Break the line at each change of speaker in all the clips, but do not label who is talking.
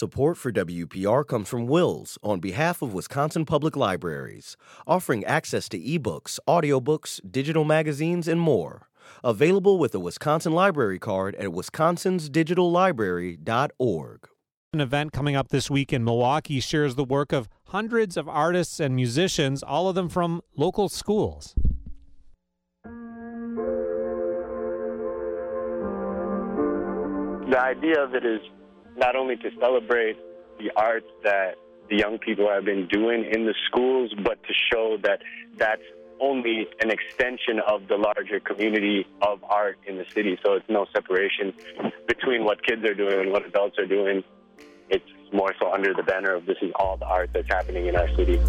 Support for WPR comes from Wills on behalf of Wisconsin Public Libraries, offering access to ebooks, audiobooks, digital magazines, and more. Available with a Wisconsin Library Card at wisconsinsdigitallibrary.org.
An event coming up this week in Milwaukee shares the work of hundreds of artists and musicians, all of them from local schools.
The idea of it is not only to celebrate the arts that the young people have been doing in the schools, but to show that that's only an extension of the larger community of art in the city. So it's no separation between what kids are doing and what adults are doing. It's more so under the banner of this is all the art that's happening in our city.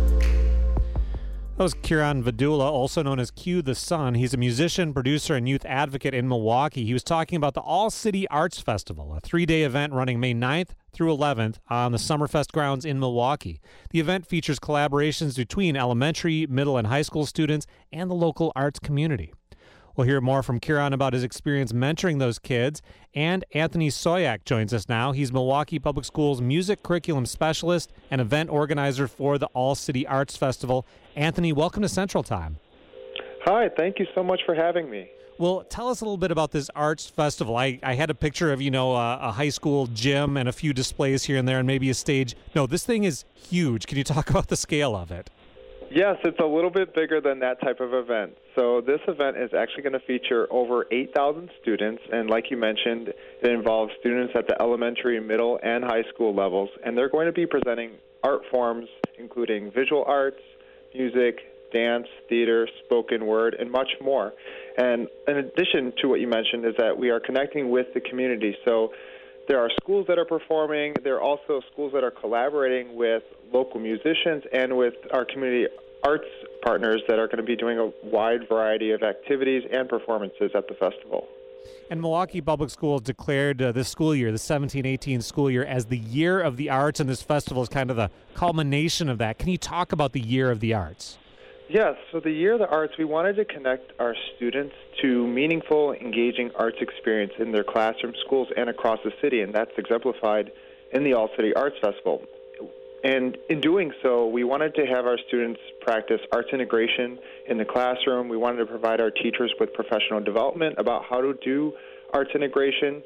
That was Kieran Vidula, also known as Q the Sun. He's a musician, producer, and youth advocate in Milwaukee. He was talking about the All City Arts Festival, a 3-day event running May 9th through 11th on the Summerfest grounds in Milwaukee. The event features collaborations between elementary, middle, and high school students and the local arts community. We'll hear more from Kieran about his experience mentoring those kids. And Anthony Soyak joins us now. He's Milwaukee Public Schools music curriculum specialist and event organizer for the All City Arts Festival. Anthony, welcome to Central Time.
Hi, thank you so much for having me.
Well, tell us a little bit about this arts festival. I had a picture of, a high school gym and a few displays here and there and maybe a stage. No, this thing is huge. Can you talk about the scale of it?
Yes, it's a little bit bigger than that type of event. So this event is actually going to feature over 8,000 students, and like you mentioned, it involves students at the elementary, middle, and high school levels, and they're going to be presenting art forms including visual arts, music, dance, theater, spoken word, and much more. And in addition to what you mentioned is that we are connecting with the community. So there are schools that are performing. There are also schools that are collaborating with local musicians and with our community arts partners that are going to be doing a wide variety of activities and performances at the festival.
And Milwaukee Public Schools declared this school year, the 17-18 school year, as the Year of the Arts, and this festival is kind of the culmination of that. Can you talk about the Year of the Arts?
Yes, so the Year of the Arts, we wanted to connect our students to meaningful, engaging arts experience in their classroom, schools, and across the city, and that's exemplified in the All City Arts Festival. And in doing so, we wanted to have our students practice arts integration in the classroom. We wanted to provide our teachers with professional development about how to do arts integration.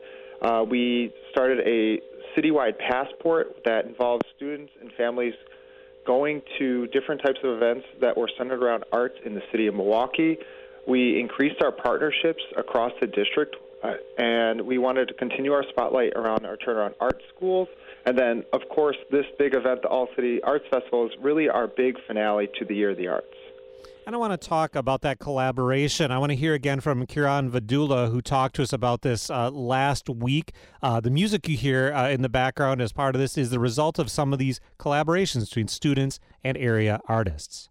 We started a citywide passport that involves students and families going to different types of events that were centered around arts in the city of Milwaukee. We increased our partnerships across the district, and we wanted to continue our spotlight around our turnaround art schools. And then, of course, this big event, the All City Arts Festival, is really our big finale to the Year of the Arts.
And I want to talk about that collaboration. I want to hear again from Kieran Vidula, who talked to us about this last week. The music you hear in the background as part of this is the result of some of these collaborations between students and area artists.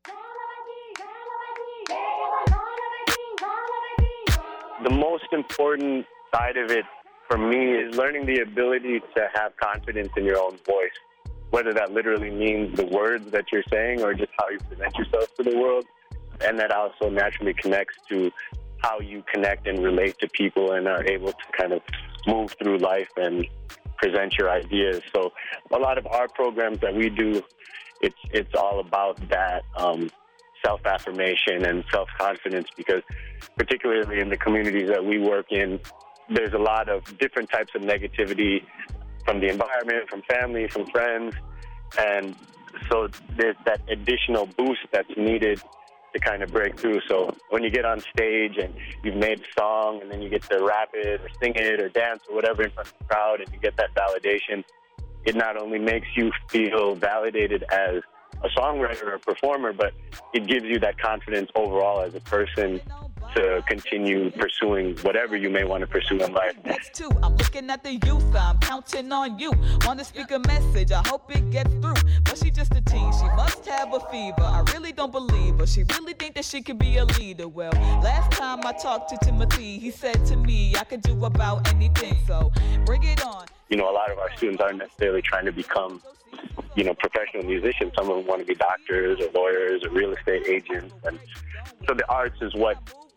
The most important side of it for me is learning the ability to have confidence in your own voice, whether that literally means the words that you're saying or just how you present yourself to the world. And that also naturally connects to how you connect and relate to people and are able to kind of move through life and present your ideas. So a lot of our programs that we do, it's all about that self-affirmation and self-confidence, because particularly in the communities that we work in, there's a lot of different types of negativity from the environment, from family, from friends, and so there's that additional boost that's needed to kind of break through. So when you get on stage and you've made a song and then you get to rap it or sing it or dance or whatever in front of the crowd and you get that validation, it not only makes you feel validated as a songwriter or a performer, but it gives you that confidence overall as a person to continue pursuing whatever you may want to pursue in life.
That's two. I'm looking at the youth. I'm counting on you. Want to speak a message. I hope it gets through. But she just a teen. She must have a fever. I really don't believe her. She really think that she can be a leader. Well, last time I talked to Timothy, he said to me I could do about anything. So bring it on.
A lot of our students aren't necessarily trying to become, professional musicians. Some of them want to be doctors or lawyers or real estate agents. And so the arts is what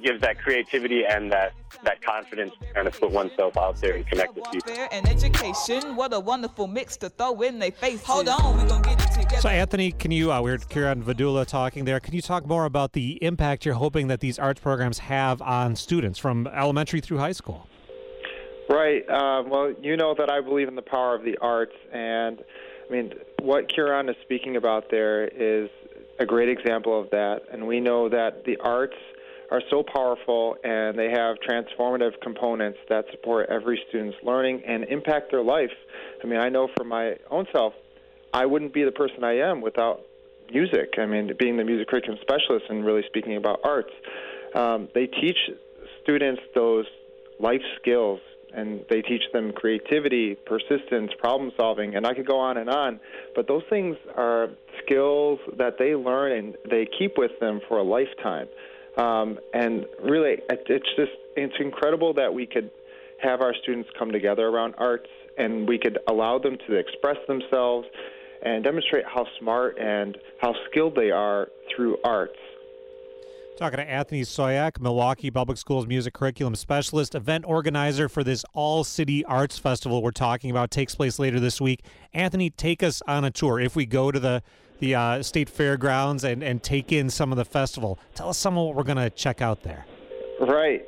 gives that creativity and that confidence to kind of put oneself out there and connect with people.
And education, what a wonderful mix to throw in their faces. Hold on, we're going to get it together.
So, Anthony, can you, we heard Kieran Vidula talking there. Can you talk more about the impact you're hoping that these arts programs have on students from elementary through high school?
Right. Well, you know that I believe in the power of the arts, and I mean, what Kieran is speaking about there is a great example of that. And we know that the arts are so powerful, and they have transformative components that support every student's learning and impact their life. I mean, I know for my own self, I wouldn't be the person I am without music. I mean, being the music curriculum specialist and really speaking about arts, they teach students those life skills, and they teach them creativity, persistence, problem solving, and I could go on. But those things are skills that they learn and they keep with them for a lifetime. And really, it's incredible that we could have our students come together around arts, and we could allow them to express themselves and demonstrate how smart and how skilled they are through arts.
Talking to Anthony Soyak, Milwaukee Public Schools music curriculum specialist, event organizer for this All-City Arts Festival we're talking about. Takes place later this week. Anthony, take us on a tour. If we go to the state fairgrounds and take in some of the festival, tell us some of what we're going to check out there.
Right.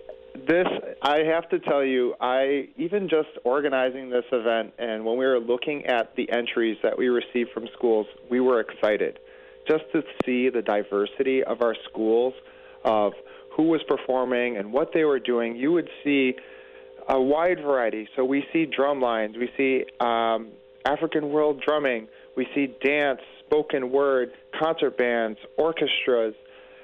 I have to tell you, even just organizing this event, and when we were looking at the entries that we received from schools, we were excited just to see the diversity of our schools, of who was performing and what they were doing. You would see a wide variety. So we see drum lines, we see African world drumming, we see dance, spoken word, concert bands, orchestras.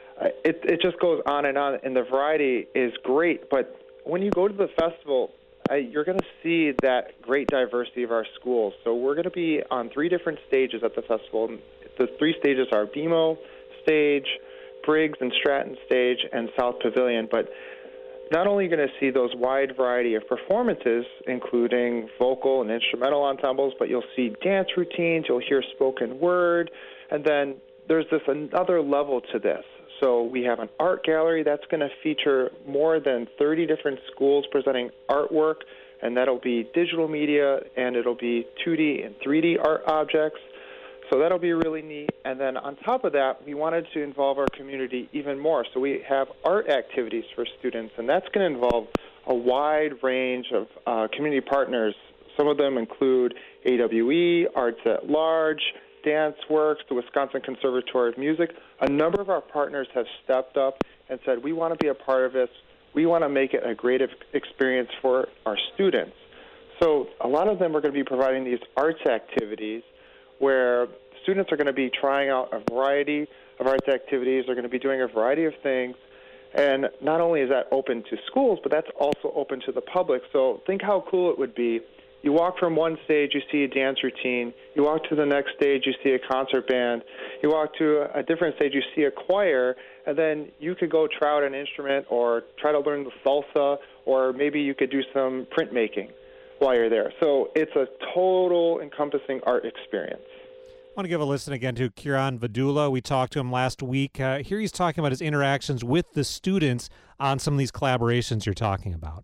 It just goes on, and the variety is great. But when you go to the festival, you're going to see that great diversity of our schools. So we're going to be on 3 different stages at the festival. The 3 stages are BMO stage, Briggs and Stratton stage, and South Pavilion. But not only are you going to see those wide variety of performances, including vocal and instrumental ensembles, but you'll see dance routines, you'll hear spoken word, and then there's another level to this. So we have an art gallery that's going to feature more than 30 different schools presenting artwork, and that'll be digital media, and it'll be 2D and 3D art objects. So that'll be really neat. And then on top of that, we wanted to involve our community even more. So we have art activities for students, and that's going to involve a wide range of community partners. Some of them include AWE, Arts at Large, DanceWorks, the Wisconsin Conservatory of Music. A number of our partners have stepped up and said, we want to be a part of this. We want to make it a great experience for our students. So a lot of them are going to be providing these arts activities where students are going to be trying out a variety of arts activities. They're going to be doing a variety of things. And not only is that open to schools, but that's also open to the public. So think how cool it would be. You walk from one stage, you see a dance routine. You walk to the next stage, you see a concert band. You walk to a different stage, you see a choir. And then you could go try out an instrument or try to learn the salsa, or maybe you could do some printmaking while you're there. So it's a total encompassing art experience.
I want to give a listen again to Kieran Vidula. We talked to him last week. Here he's talking about his interactions with the students on some of these collaborations you're talking about.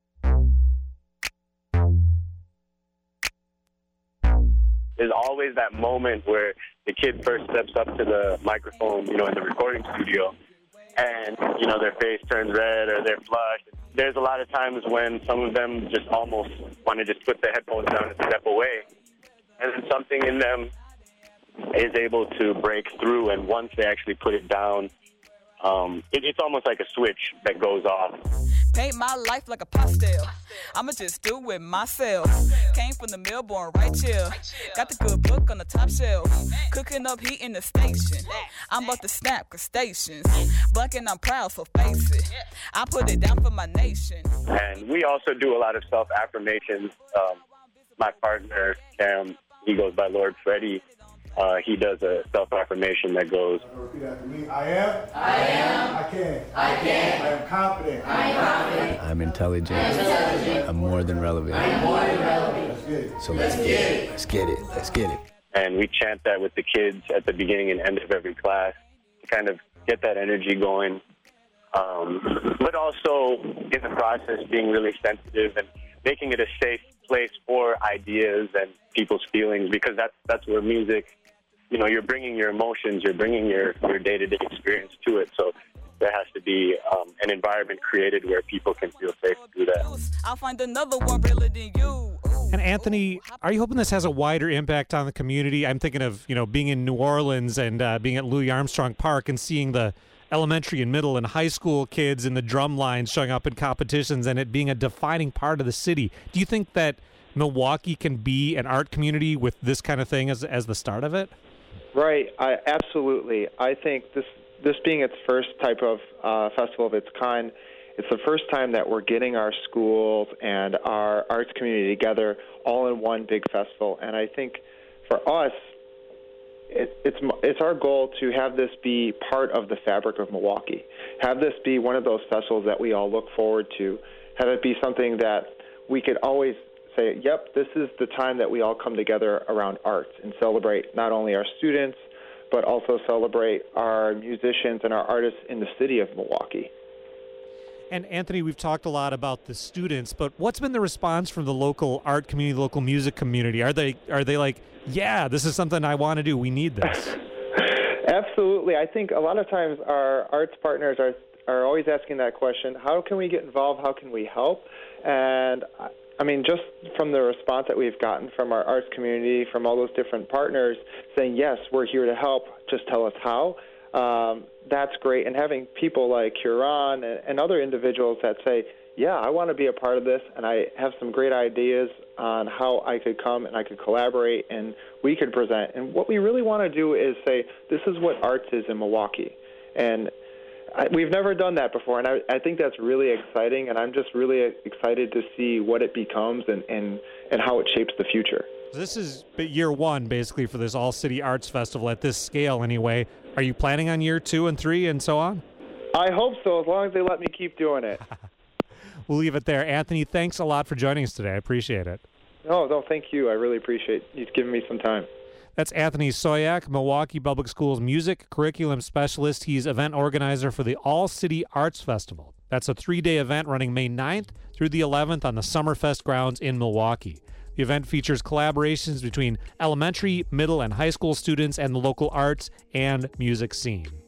There's always that moment where the kid first steps up to the microphone, in the recording studio, and, their face turns red or they're flushed. There's a lot of times when some of them just almost want to just put the headphones down and step away. And then something in them is able to break through, and once they actually put it down, it's almost like a switch that goes off.
Paint my life like a pastel. I'ma just do it myself. Came from the Melbourne, right here. Got the good book on the top shelf. Cooking up heat in the station. I'm about to snap crustaceans. Black and I'm proud, so face it. I put it down for my nation.
And we also do a lot of self-affirmations. My partner, Cam, he goes by Lord Freddie. He does a self-affirmation that goes,
repeat after me. I am. I can. I am confident.
I'm intelligent. I'm more than relevant.
Let's get it.
So let's get it.
And we chant that with the kids at the beginning and end of every class to kind of get that energy going. but also in the process being really sensitive and making it a safe place for ideas and people's feelings, because that's where music, you know, you're bringing your emotions, you're bringing your day-to-day experience to it. So there has to be an environment created where people can feel safe to do that.
I'll find another one realer than you.
And Anthony, are you hoping this has a wider impact on the community? I'm thinking of, you know, being in New Orleans and being at Louis Armstrong Park and seeing the elementary and middle and high school kids in the drum lines showing up in competitions and it being a defining part of the city. Do you think that Milwaukee can be an art community with this kind of thing as the start of it?
Right. Absolutely. I think this being its first type of festival of its kind, it's the first time that we're getting our schools and our arts community together all in one big festival. And I think for us, it's our goal to have this be part of the fabric of Milwaukee. Have this be one of those festivals that we all look forward to. Have it be something that we could always say, yep, this is the time that we all come together around arts and celebrate not only our students, but also celebrate our musicians and our artists in the city of Milwaukee.
And Anthony, we've talked a lot about the students, but what's been the response from the local art community, the local music community? Are they like, yeah, this is something I want to do, we need this?
Absolutely. I think a lot of times our arts partners are always asking that question, how can we get involved, how can we help? And I mean, just from the response that we've gotten from our arts community, from all those different partners saying, yes, we're here to help, just tell us how, that's great. And having people like Huron and other individuals that say, yeah, I want to be a part of this, and I have some great ideas on how I could come and I could collaborate and we could present. And what we really want to do is say, this is what arts is in Milwaukee. And we've never done that before, and I think that's really exciting, and I'm just really excited to see what it becomes and how it shapes the future.
This is year one, basically, for this All-City Arts Festival at this scale anyway. Are you planning on year 2 and 3 and so on?
I hope so, as long as they let me keep doing it.
We'll leave it there. Anthony, thanks a lot for joining us today. I appreciate it.
No, thank you. I really appreciate you giving me some time.
That's Anthony Soyak, Milwaukee Public Schools music curriculum specialist. He's event organizer for the All-City Arts Festival. That's a 3-day event running May 9th through the 11th on the Summerfest grounds in Milwaukee. The event features collaborations between elementary, middle, and high school students and the local arts and music scene.